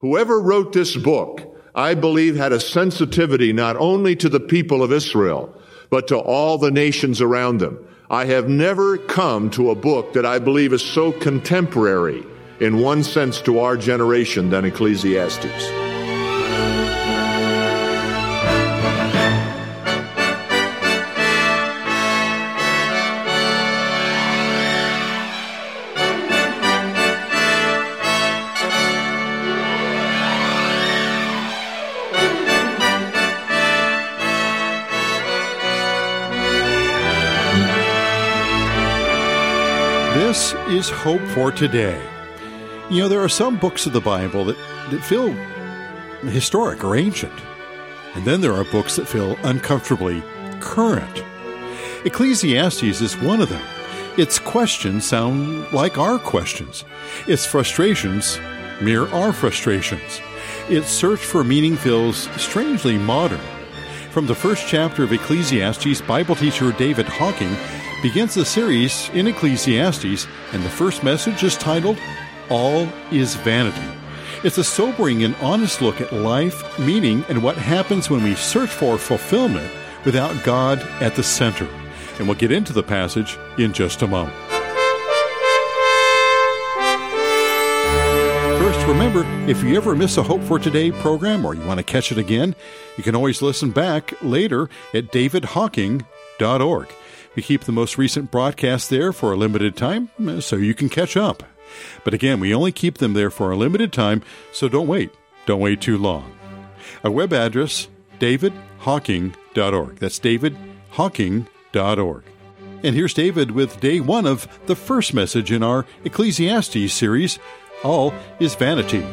Whoever wrote this book, I believe, had a sensitivity not only to the people of Israel, but to all the nations around them. I have never come to a book that I believe is so contemporary in one sense to our generation than Ecclesiastes. This is Hope for Today. You know, there are some books of the Bible that feel historic or ancient. And then there are books that feel uncomfortably current. Ecclesiastes is one of them. Its questions sound like our questions. Its frustrations mirror our frustrations. Its search for meaning feels strangely modern. From the first chapter of Ecclesiastes, Bible teacher David Hocking begins the series in Ecclesiastes, and the first message is titled, All is Vanity. It's a sobering and honest look at life, meaning, and what happens when we search for fulfillment without God at the center. And we'll get into the passage in just a moment. First, remember, if you ever miss a Hope for Today program or you want to catch it again, you can always listen back later at davidhocking.org. We keep the most recent broadcast there for a limited time, so you can catch up. But again, we only keep them there for a limited time, so don't wait. Don't wait too long. Our web address, davidhocking.org. That's davidhocking.org. And here's David with day one of the first message in our Ecclesiastes series, All is Vanity.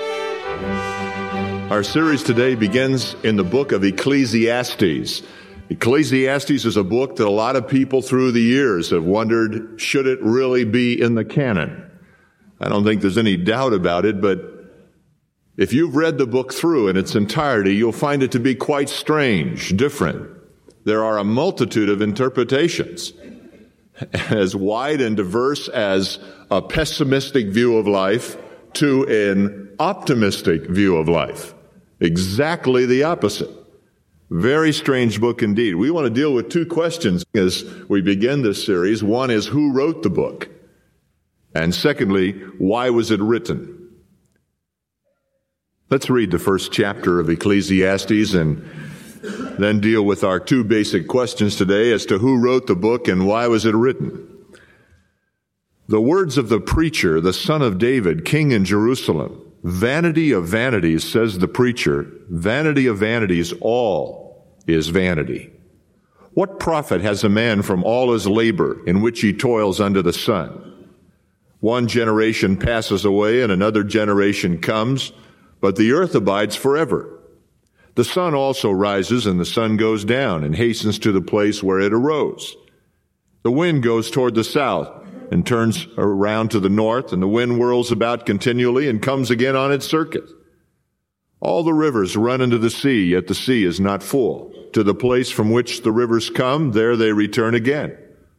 Our series today begins in the book of Ecclesiastes. Ecclesiastes is a book that a lot of people through the years have wondered, should it really be in the canon? I don't think there's any doubt about it, but if you've read the book through in its entirety, you'll find it to be quite strange, different. There are a multitude of interpretations, as wide and diverse as a pessimistic view of life to an optimistic view of life. Exactly the opposite. Very strange book indeed. We want to deal with two questions as we begin this series. One is, who wrote the book? And secondly, why was it written? Let's read the first chapter of Ecclesiastes and then deal with our two basic questions today as to who wrote the book and why was it written. The words of the preacher, the son of David, king in Jerusalem. Vanity of vanities, says the preacher, vanity of vanities, all is vanity. What profit has a man from all his labor in which he toils under the sun? One generation passes away and another generation comes, but the earth abides forever. The sun also rises and the sun goes down and hastens to the place where it arose. The wind goes toward the south and turns around to the north, and the wind whirls about continually and comes again on its circuit. All the rivers run into the sea, yet the sea is not full. To the place from which the rivers come, there they return again.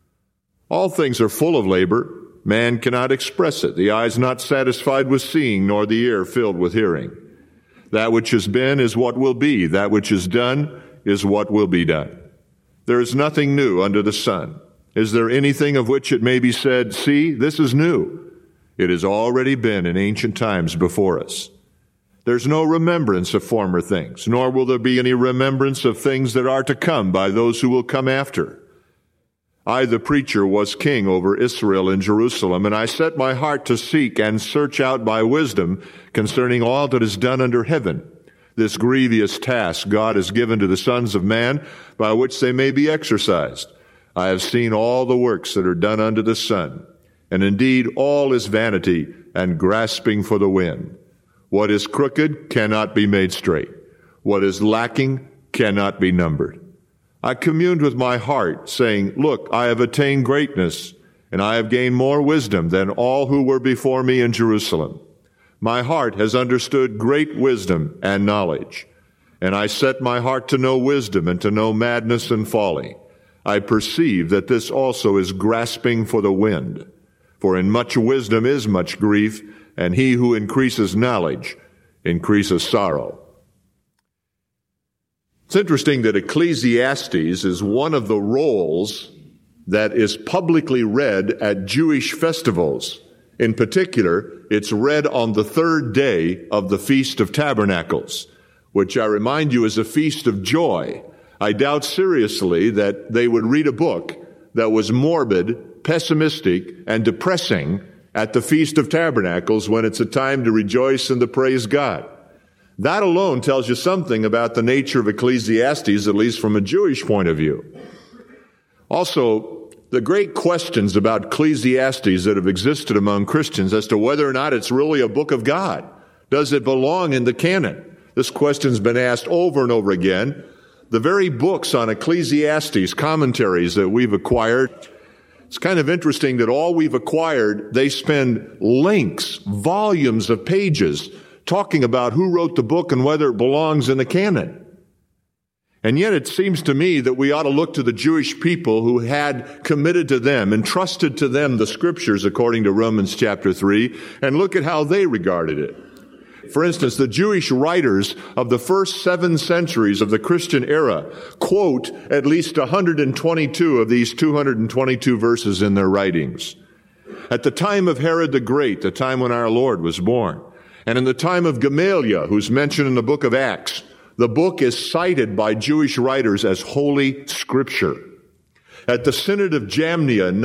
All things are full of labor. Man cannot express it. The eye is not satisfied with seeing, nor the ear filled with hearing. That which has been is what will be. That which is done is what will be done. There is nothing new under the sun. Is there anything of which it may be said, see, this is new? It has already been in ancient times before us. There's no remembrance of former things, nor will there be any remembrance of things that are to come by those who will come after. I, the preacher, was king over Israel in Jerusalem, and I set my heart to seek and search out by wisdom concerning all that is done under heaven. This grievous task God has given to the sons of man, by which they may be exercised. I have seen all the works that are done under the sun, and indeed all is vanity and grasping for the wind. What is crooked cannot be made straight. What is lacking cannot be numbered. I communed with my heart, saying, look, I have attained greatness, and I have gained more wisdom than all who were before me in Jerusalem. My heart has understood great wisdom and knowledge, and I set my heart to know wisdom and to know madness and folly. I perceive that this also is grasping for the wind. For in much wisdom is much grief, and he who increases knowledge increases sorrow. It's interesting that Ecclesiastes is one of the rolls that is publicly read at Jewish festivals. In particular, it's read on the third day of the Feast of Tabernacles, which I remind you is a feast of joy. I doubt seriously that they would read a book that was morbid, pessimistic, and depressing at the Feast of Tabernacles when it's a time to rejoice and to praise God. That alone tells you something about the nature of Ecclesiastes, at least from a Jewish point of view. Also, the great questions about Ecclesiastes that have existed among Christians as to whether or not it's really a book of God. Does it belong in the canon? This question's been asked over and over again. The very books on Ecclesiastes, commentaries that we've acquired, it's kind of interesting that all we've acquired, they spend lengths, volumes of pages talking about who wrote the book and whether it belongs in the canon. And yet it seems to me that we ought to look to the Jewish people who had committed to them, entrusted to them the scriptures according to Romans chapter 3, and look at how they regarded it. For instance, the Jewish writers of the first 7 centuries of the Christian era quote at least 122 of these 222 verses in their writings. At the time of Herod the Great, the time when our Lord was born, and in the time of Gamaliel, who's mentioned in the book of Acts, the book is cited by Jewish writers as Holy Scripture. At the Synod of Jamnia,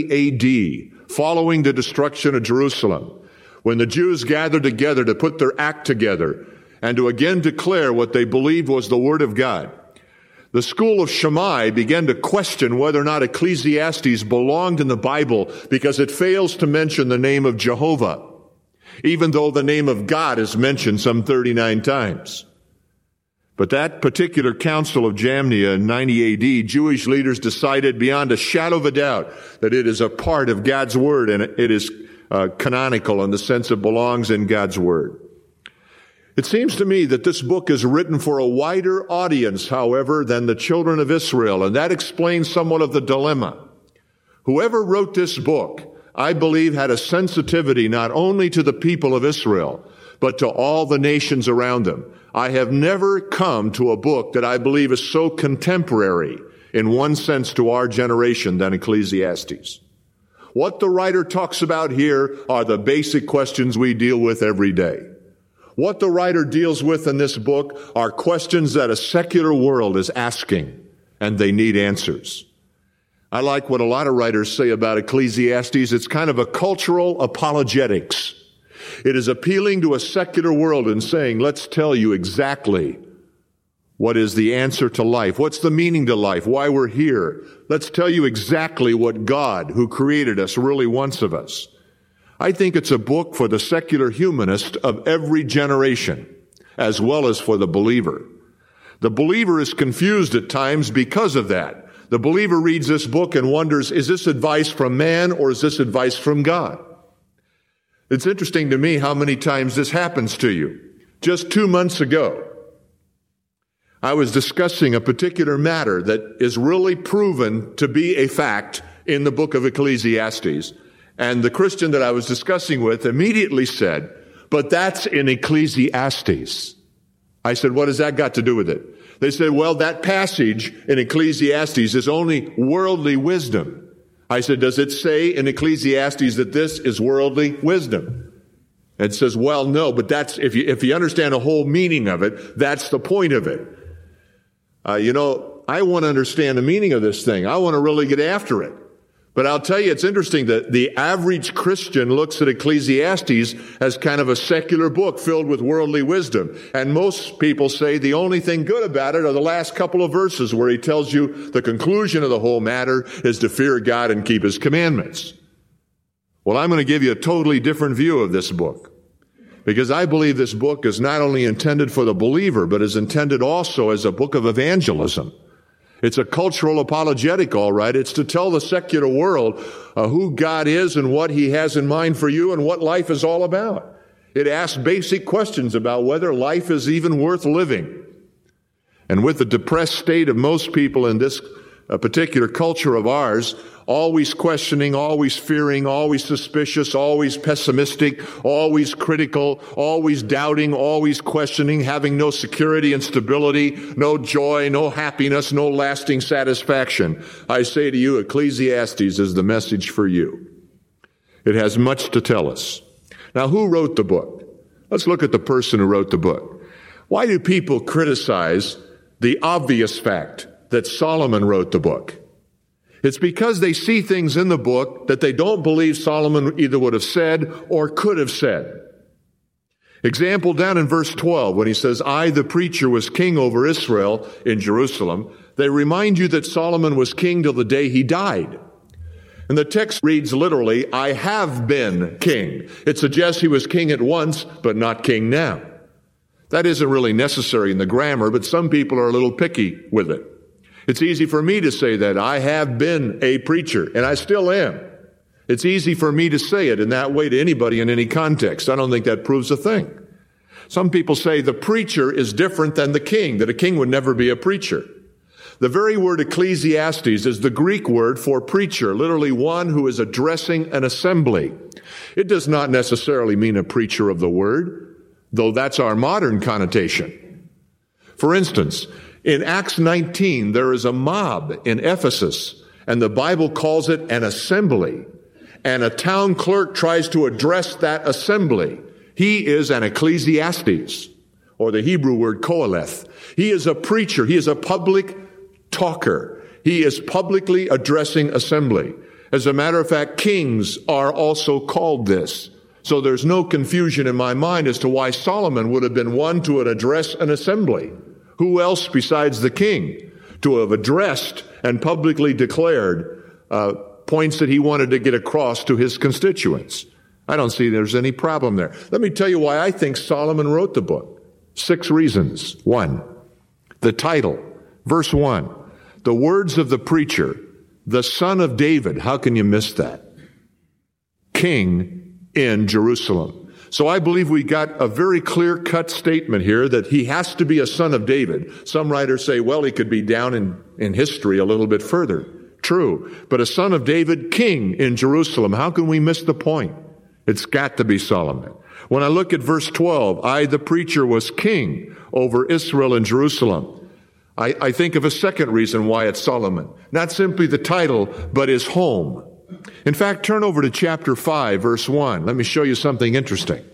90 AD, following the destruction of Jerusalem, when the Jews gathered together to put their act together and to again declare what they believed was the Word of God, the school of Shammai began to question whether or not Ecclesiastes belonged in the Bible because it fails to mention the name of Jehovah, even though the name of God is mentioned some 39 times. But that particular council of Jamnia in 90 AD, Jewish leaders decided beyond a shadow of a doubt that it is a part of God's Word and it is canonical in the sense it belongs in God's Word. It seems to me that this book is written for a wider audience, however, than the children of Israel, and that explains somewhat of the dilemma. Whoever wrote this book, I believe, had a sensitivity not only to the people of Israel, but to all the nations around them. I have never come to a book that I believe is so contemporary in one sense to our generation than Ecclesiastes. What the writer talks about here are the basic questions we deal with every day. What the writer deals with in this book are questions that a secular world is asking, and they need answers. I like what a lot of writers say about Ecclesiastes. It's kind of a cultural apologetics. It is appealing to a secular world and saying, let's tell you exactly what is the answer to life. What's the meaning to life? Why we're here. Let's tell you exactly what God, who created us, really wants of us. I think it's a book for the secular humanist of every generation, as well as for the believer. The believer is confused at times because of that. The believer reads this book and wonders, is this advice from man or is this advice from God? It's interesting to me how many times this happens to you. Just 2 months ago, I was discussing a particular matter that is really proven to be a fact in the book of Ecclesiastes. And the Christian that I was discussing with immediately said, but that's in Ecclesiastes. I said, what has that got to do with it? They said, well, that passage in Ecclesiastes is only worldly wisdom. I said, does it say in Ecclesiastes that this is worldly wisdom? It says, well, no, but that's, if you understand the whole meaning of it, that's the point of it. I want to understand the meaning of this thing. I want to really get after it. But I'll tell you, it's interesting that the average Christian looks at Ecclesiastes as kind of a secular book filled with worldly wisdom. And most people say the only thing good about it are the last couple of verses where he tells you the conclusion of the whole matter is to fear God and keep His commandments. Well, I'm going to give you a totally different view of this book, because I believe this book is not only intended for the believer, but is intended also as a book of evangelism. It's a cultural apologetic, all right. It's to tell the secular world who God is and what He has in mind for you and what life is all about. It asks basic questions about whether life is even worth living. And with the depressed state of most people in this particular culture of ours, always questioning, always fearing, always suspicious, always pessimistic, always critical, always doubting, always questioning, having no security and stability, no joy, no happiness, no lasting satisfaction. I say to you, Ecclesiastes is the message for you. It has much to tell us. Now, who wrote the book? Let's look at the person who wrote the book. Why do people criticize the obvious fact that Solomon wrote the book? It's because they see things in the book that they don't believe Solomon either would have said or could have said. Example down in verse 12 when he says, I, the preacher, was king over Israel in Jerusalem. They remind you that Solomon was king till the day he died. And the text reads literally, I have been king. It suggests he was king at once, but not king now. That isn't really necessary in the grammar, but some people are a little picky with it. It's easy for me to say that. I have been a preacher, and I still am. It's easy for me to say it in that way to anybody in any context. I don't think that proves a thing. Some people say the preacher is different than the king, that a king would never be a preacher. The very word Ecclesiastes is the Greek word for preacher, literally one who is addressing an assembly. It does not necessarily mean a preacher of the word, though that's our modern connotation. For instance, in Acts 19, there is a mob in Ephesus, and the Bible calls it an assembly. And a town clerk tries to address that assembly. He is an Ecclesiastes, or the Hebrew word koheleth. He is a preacher. He is a public talker. He is publicly addressing assembly. As a matter of fact, kings are also called this. So there's no confusion in my mind as to why Solomon would have been one to address an assembly. Who else besides the king to have addressed and publicly declared points that he wanted to get across to his constituents? I don't see there's any problem there. Let me tell you why I think Solomon wrote the book. 6 reasons. 1, the title. Verse 1, the words of the preacher, the son of David. How can you miss that? King in Jerusalem. So I believe we got a very clear-cut statement here that he has to be a son of David. Some writers say, well, he could be down in history a little bit further. True. But a son of David, king in Jerusalem. How can we miss the point? It's got to be Solomon. When I look at verse 12, I, the preacher, was king over Israel and Jerusalem. I think of a second reason why it's Solomon. Not simply the title, but his home. In fact, turn over to chapter 5, verse 1. Let me show you something interesting.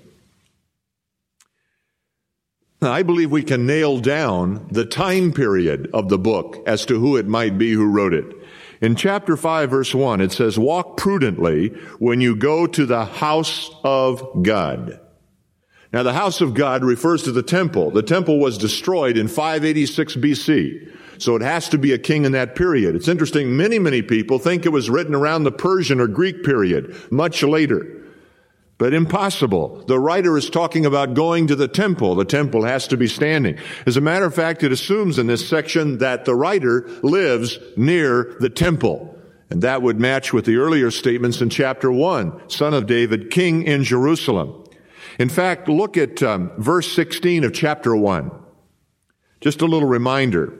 Now, I believe we can nail down the time period of the book as to who it might be who wrote it. In chapter 5, verse 1, it says, walk prudently when you go to the house of God. Now, the house of God refers to the temple. The temple was destroyed in 586 BC. So it has to be a king in that period. It's interesting, many people think it was written around the Persian or Greek period, much later. But impossible. The writer is talking about going to the temple. The temple has to be standing. As a matter of fact, it assumes in this section that the writer lives near the temple. And that would match with the earlier statements in chapter 1, son of David, king in Jerusalem. In fact, look at verse 16 of chapter 1. Just a little reminder.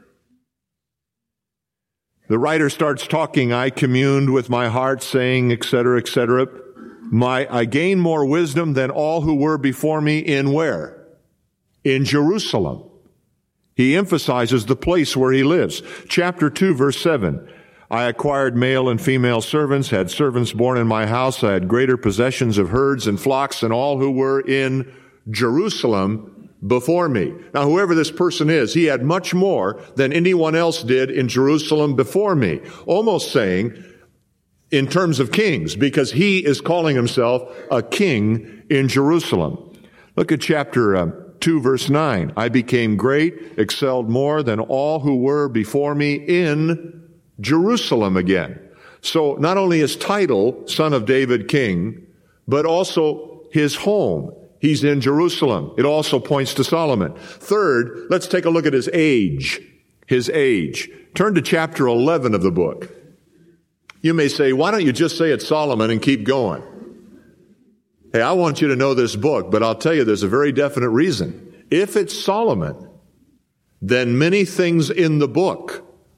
The writer starts talking, I communed with my heart, saying, etc., etc. I gained more wisdom than all who were before me in where? In Jerusalem. He emphasizes the place where he lives. Chapter 2, verse 7. I acquired male and female servants, had servants born in my house. I had greater possessions of herds and flocks than all who were in Jerusalem before me. Now, whoever this person is, he had much more than anyone else did in Jerusalem before me. Almost saying, in terms of kings, because he is calling himself a king in Jerusalem. Look at chapter 2, verse 9. I became great, excelled more than all who were before me in Jerusalem again. So not only his title, son of David, king, but also his home. He's in Jerusalem. It also points to Solomon. Third, let's take a look at his age. His age. Turn to chapter 11 of the book. You may say, why don't you just say it's Solomon and keep going? Hey, I want you to know this book, but I'll tell you there's a very definite reason. If it's Solomon, then many things in the book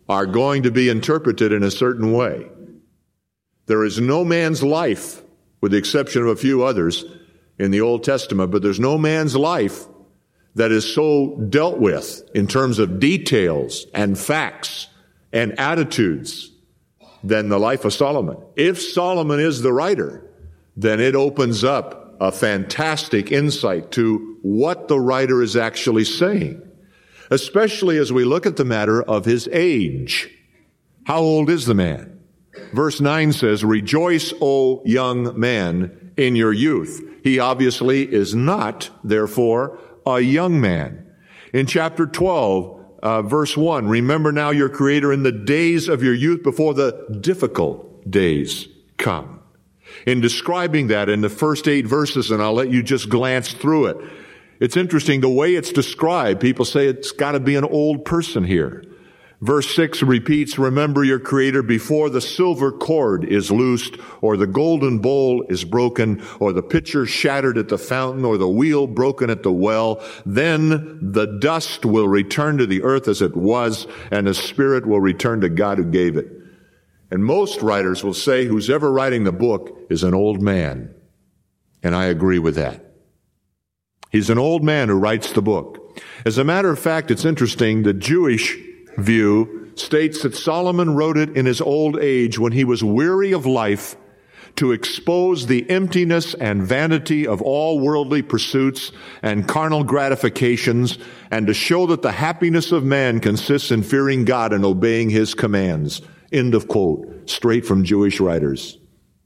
are going to be interpreted in a certain way. There is no man's life, with the exception of a few others in the Old Testament, but there's no man's life that is so dealt with in terms of details and facts and attitudes than the life of Solomon. If Solomon is the writer, then it opens up a fantastic insight to what the writer is actually saying, especially as we look at the matter of his age. How old is the man? Verse 9 says, "Rejoice, O young man, in your youth." He obviously is not, therefore, a young man. In chapter 12, verse 1, "Remember now your Creator in the days of your youth before the difficult days come." In describing that in the first 8 verses, and I'll let you just glance through it, it's interesting the way it's described. People say it's got to be an old person here. Verse 6 repeats, "Remember your Creator before the silver cord is loosed, or the golden bowl is broken, or the pitcher shattered at the fountain, or the wheel broken at the well. Then the dust will return to the earth as it was, and the spirit will return to God who gave it." And most writers will say who's ever writing the book is an old man. And I agree with that. He's an old man who writes the book. As a matter of fact, it's interesting, the Jewish view states that Solomon wrote it in his old age when he was weary of life, to expose the emptiness and vanity of all worldly pursuits and carnal gratifications, and to show that the happiness of man consists in fearing God and obeying his commands. End of quote. Straight from Jewish writers.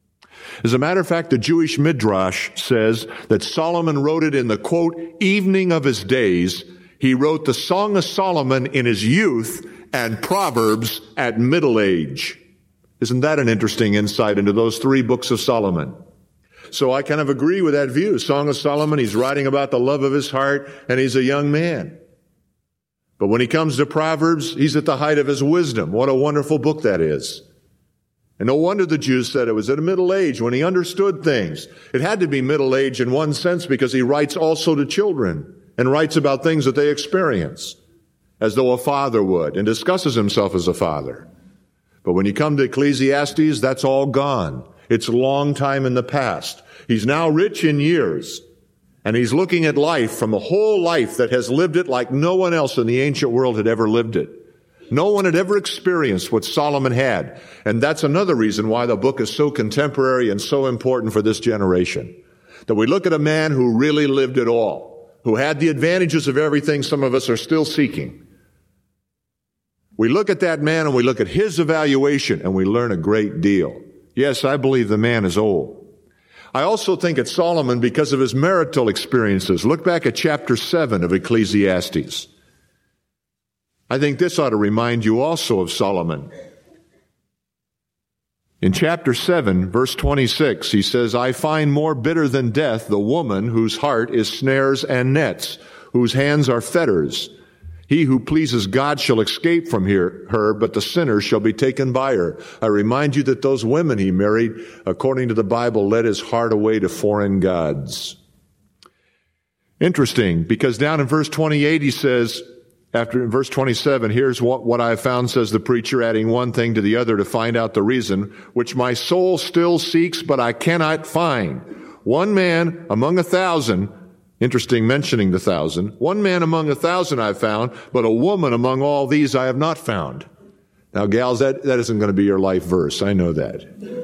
As a matter of fact, the Jewish Midrash says that Solomon wrote it in the, quote, evening of his days. He wrote the Song of Solomon in his youth and Proverbs at middle age. Isn't that an interesting insight into those 3 books of Solomon? So I kind of agree with that view. Song of Solomon, he's writing about the love of his heart, and he's a young man. But when he comes to Proverbs, he's at the height of his wisdom. What a wonderful book that is. And no wonder the Jews said it was at a middle age when he understood things. It had to be middle age in one sense because he writes also to children and writes about things that they experience as though a father would, and discusses himself as a father. But when you come to Ecclesiastes, that's all gone. It's a long time in the past. He's now rich in years, and he's looking at life from a whole life that has lived it like no one else in the ancient world had ever lived it. No one had ever experienced what Solomon had. And that's another reason why the book is so contemporary and so important for this generation. That we look at a man who really lived it all, who had the advantages of everything some of us are still seeking. We look at that man and we look at his evaluation and we learn a great deal. Yes, I believe the man is old. I also think it's Solomon because of his marital experiences. Look back at chapter 7 of Ecclesiastes. I think this ought to remind you also of Solomon. In chapter 7, verse 26, he says, "I find more bitter than death the woman whose heart is snares and nets, whose hands are fetters. He who pleases God shall escape from her, but the sinner shall be taken by her." I remind you that those women he married, according to the Bible, led his heart away to foreign gods. Interesting, because down in verse 28 he says, after in verse 27, "Here's what I have found," says the preacher, adding one thing to the other to find out the reason, "which my soul still seeks, but I cannot find. One man among 1,000," interesting mentioning the 1,000, "one man among 1,000 I have found, but a woman among all these I have not found." Now, gals, that isn't going to be your life verse. I know that.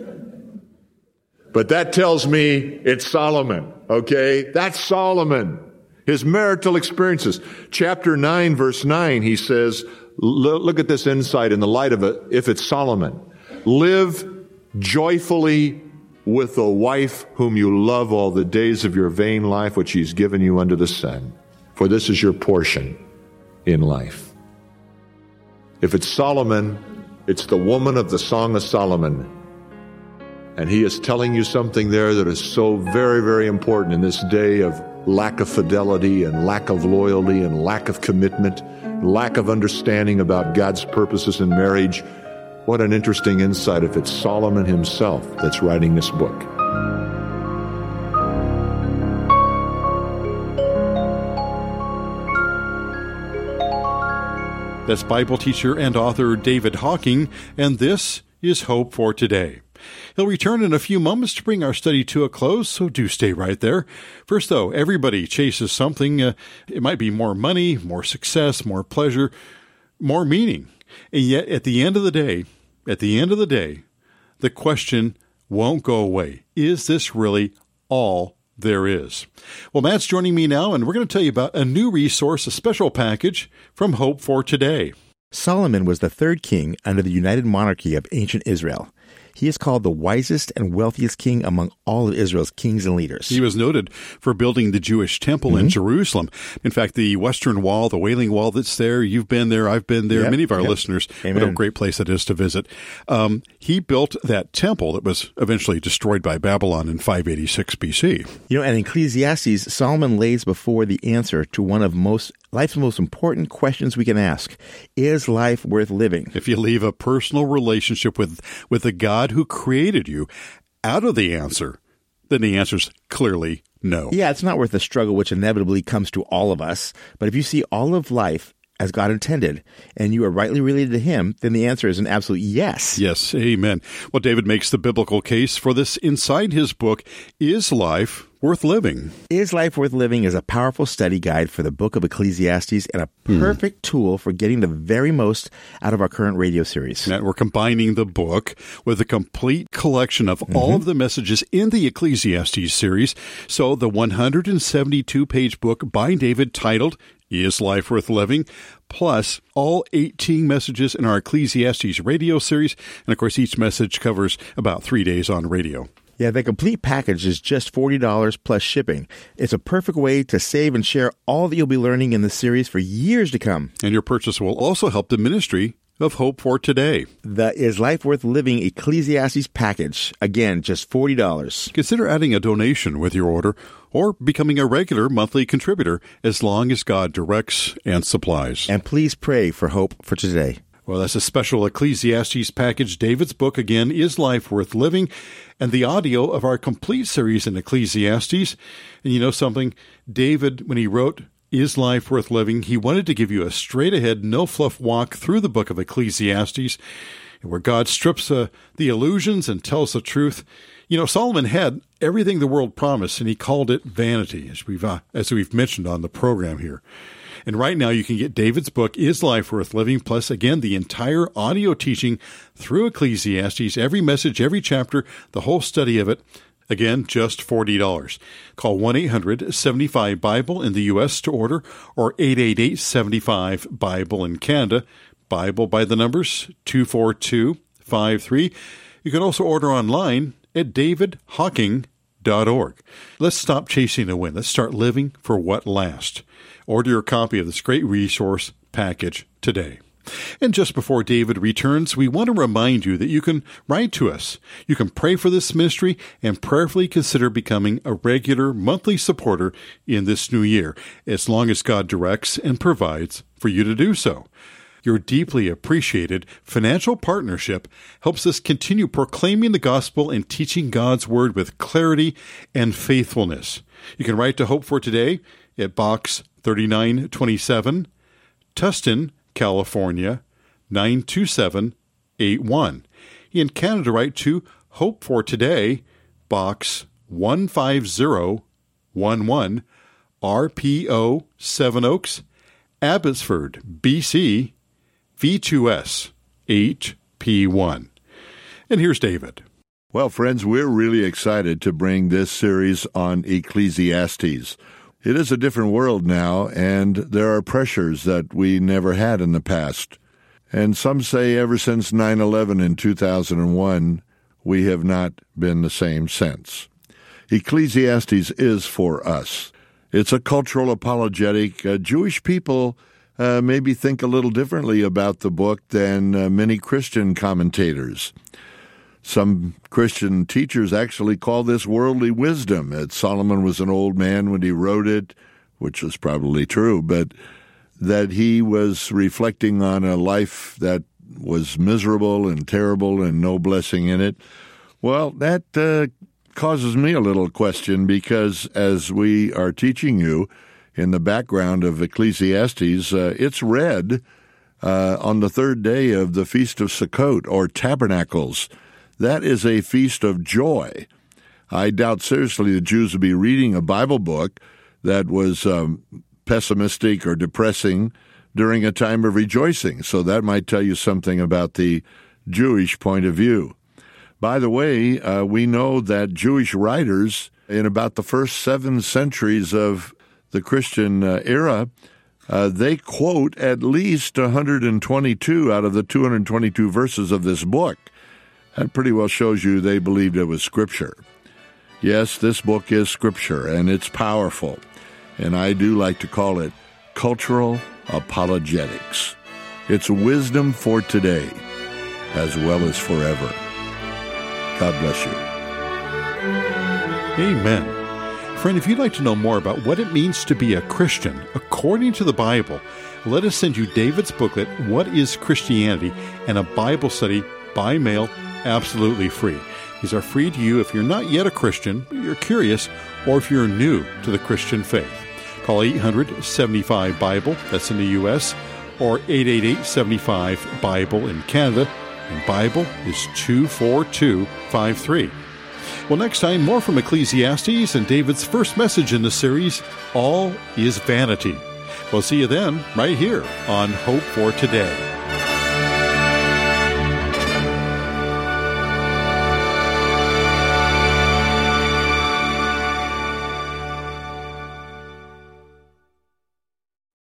But that tells me it's Solomon, okay? That's Solomon. His marital experiences. Chapter 9, verse 9, he says, look at this insight in the light of it, if it's Solomon. "Live joyfully with the wife whom you love all the days of your vain life, which he's given you under the sun. For this is your portion in life." If it's Solomon, it's the woman of the Song of Solomon. And he is telling you something there that is so very, very important in this day of lack of fidelity and lack of loyalty and lack of commitment, lack of understanding about God's purposes in marriage. What an interesting insight if it's Solomon himself that's writing this book. That's Bible teacher and author David Hocking, and this is Hope for Today. He'll return in a few moments to bring our study to a close, so do stay right there. First, though, everybody chases something. It might be more money, more success, more pleasure, more meaning. And yet, at the end of the day, the question won't go away. Is this really all there is? Well, Matt's joining me now, and we're going to tell you about a new resource, a special package from Hope for Today. Solomon was the third king under the united monarchy of ancient Israel. He is called the wisest and wealthiest king among all of Israel's kings and leaders. He was noted for building the Jewish temple in Jerusalem. In fact, the Western Wall, the Wailing Wall that's there, you've been there, I've been there, many of our listeners, what a great place it is to visit. He built that temple that was eventually destroyed by Babylon in 586 BC. And in Ecclesiastes, Solomon lays before the answer to one of life's most important questions we can ask. Is life worth living? If you leave a personal relationship with the God who created you out of the answer, then the answer's clearly no. Yeah, it's not worth the struggle which inevitably comes to all of us. But if you see all of life as God intended, and you are rightly related to Him, then the answer is an absolute yes. Yes, amen. Well, David makes the biblical case for this inside his book, Is Life Worth Living? Is Life Worth Living is a powerful study guide for the book of Ecclesiastes and a perfect tool for getting the very most out of our current radio series. Matt, we're combining the book with a complete collection of all of the messages in the Ecclesiastes series. So the 172-page book by David titled Is Life Worth Living, plus all 18 messages in our Ecclesiastes radio series. And of course, each message covers about 3 days on radio. Yeah, the complete package is just $40 plus shipping. It's a perfect way to save and share all that you'll be learning in the series for years to come. And your purchase will also help the ministry of Hope for Today. The Is Life Worth Living Ecclesiastes package. Again, just $40. Consider adding a donation with your order or becoming a regular monthly contributor as long as God directs and supplies. And please pray for Hope for Today. Well, that's a special Ecclesiastes package. David's book, again, Is Life Worth Living, and the audio of our complete series in Ecclesiastes. And you know something? David, when he wrote Is Life Worth Living, he wanted to give you a straight-ahead, no-fluff walk through the book of Ecclesiastes, where God strips the illusions and tells the truth. You know, Solomon had everything the world promised, and he called it vanity, as we've mentioned on the program here. And right now you can get David's book, Is Life Worth Living, plus, again, the entire audio teaching through Ecclesiastes, every message, every chapter, the whole study of it. Again, just $40. Call 1-800-75-BIBLE in the U.S. to order, or 888-75-BIBLE in Canada. Bible by the numbers 24253. You can also order online at davidhocking.org. Let's stop chasing the wind. Let's start living for what lasts. Order your copy of this great resource package today. And just before David returns, we want to remind you that you can write to us. You can pray for this ministry and prayerfully consider becoming a regular monthly supporter in this new year, as long as God directs and provides for you to do so. Your deeply appreciated financial partnership helps us continue proclaiming the gospel and teaching God's word with clarity and faithfulness. You can write to Hope for Today at Box 3927, Tustin, California, 92781. In Canada, write to Hope for Today, Box 15011, RPO 7 Oaks, Abbotsford, BC, V2S 8P1. And here's David. Well, friends, we're really excited to bring this series on Ecclesiastes. It is a different world now, and there are pressures that we never had in the past. And some say ever since 9/11 in 2001, we have not been the same since. Ecclesiastes is for us. It's a cultural apologetic. Jewish people maybe think a little differently about the book than many Christian commentators. Some Christian teachers actually call this worldly wisdom. Solomon was an old man when he wrote it, which was probably true, but that he was reflecting on a life that was miserable and terrible and no blessing in it. Well, that causes me a little question, because as we are teaching you in the background of Ecclesiastes, it's read on the third day of the Feast of Sukkot, or Tabernacles. That is a feast of joy. I doubt seriously the Jews would be reading a Bible book that was pessimistic or depressing during a time of rejoicing. So that might tell you something about the Jewish point of view. By the way, we know that Jewish writers in about the first 7 centuries of the Christian era, they quote at least 122 out of the 222 verses of this book. That pretty well shows you they believed it was Scripture. Yes, this book is Scripture, and it's powerful. And I do like to call it cultural apologetics. It's wisdom for today as well as forever. God bless you. Amen. Friend, if you'd like to know more about what it means to be a Christian according to the Bible, let us send you David's booklet, What is Christianity, and a Bible study by mail, absolutely free. These are free to you if you're not yet a Christian, but you're curious, or if you're new to the Christian faith. Call 800-75-BIBLE, that's in the U.S., or 888-75-BIBLE in Canada, and Bible is 24253. Well, next time, more from Ecclesiastes and David's first message in the series, All is Vanity. We'll see you then, right here on Hope for Today.